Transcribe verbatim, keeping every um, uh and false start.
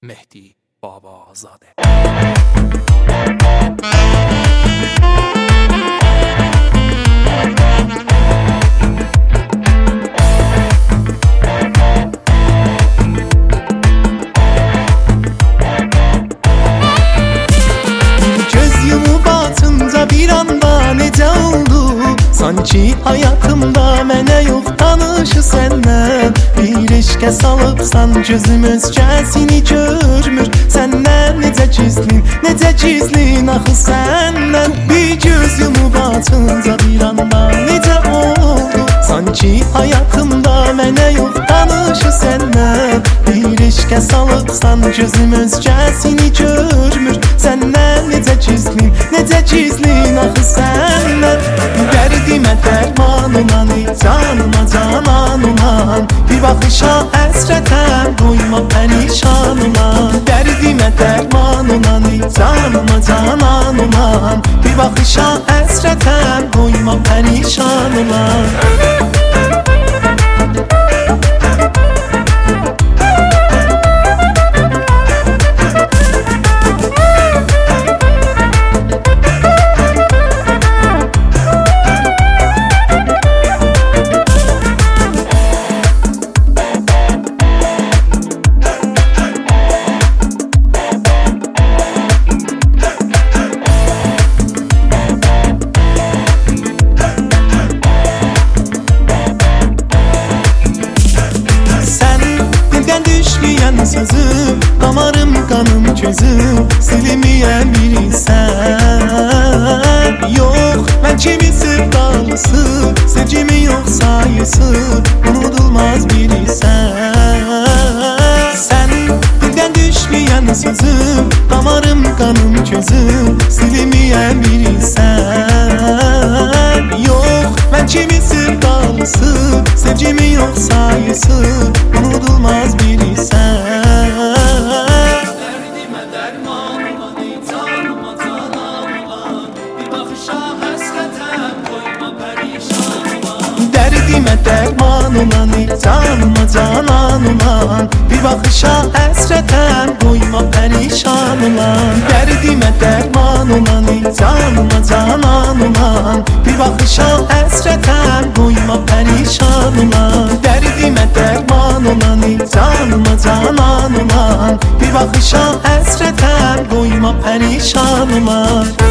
مهدی بابازاده. Göz yumu batınca bir anda necə oldu? Sanki hayatımda mənə yox tanışı səndən. Bir eşqə salıbsan gözüm özgəsini görmür. Səndən necə gizlin, necə gizlin axı səndən. Bir göz yumu batınca bir anda necə oldu? Sanki hayatımda mənə yox tanışı səndən. Bir eşqə salıbsan gözüm özgəsini görmür. Səndən necə gizlin, necə gizlin axı səndən. Dərdimə dərman olan, canıma canan olan. Bir baxışa əsrətən qoyma pərişan olan. Dərdimə dərman olan, canıma canan olan. Bir baxışa əsrətən qoyma pərişan olan. Sözüm, damarım, qanım, gözüm silimiyəm bilirsən. Yox, mən kimi sevdalısı, sevgimi yox sayısı unudulmaz bilirsən. Sən dildən düşməyən sözüm, damarım, qanım, gözüm silimiyəm bilirsən. Yox, mən kimi sevdalısı, sevgimi yox sayısı unudulmaz bilirsən. Dərdimə dərman olan, canıma canan olan. Bir baxışa əsrətən qoyma pərişan olan. Dərdimə dərman olan, canıma canan olan. Bir baxışa əsrətən qoyma pərişan olan. Dərdimə dərman olan, canıma canan olan. Bir baxışa əsrətən qoyma pərişan olan.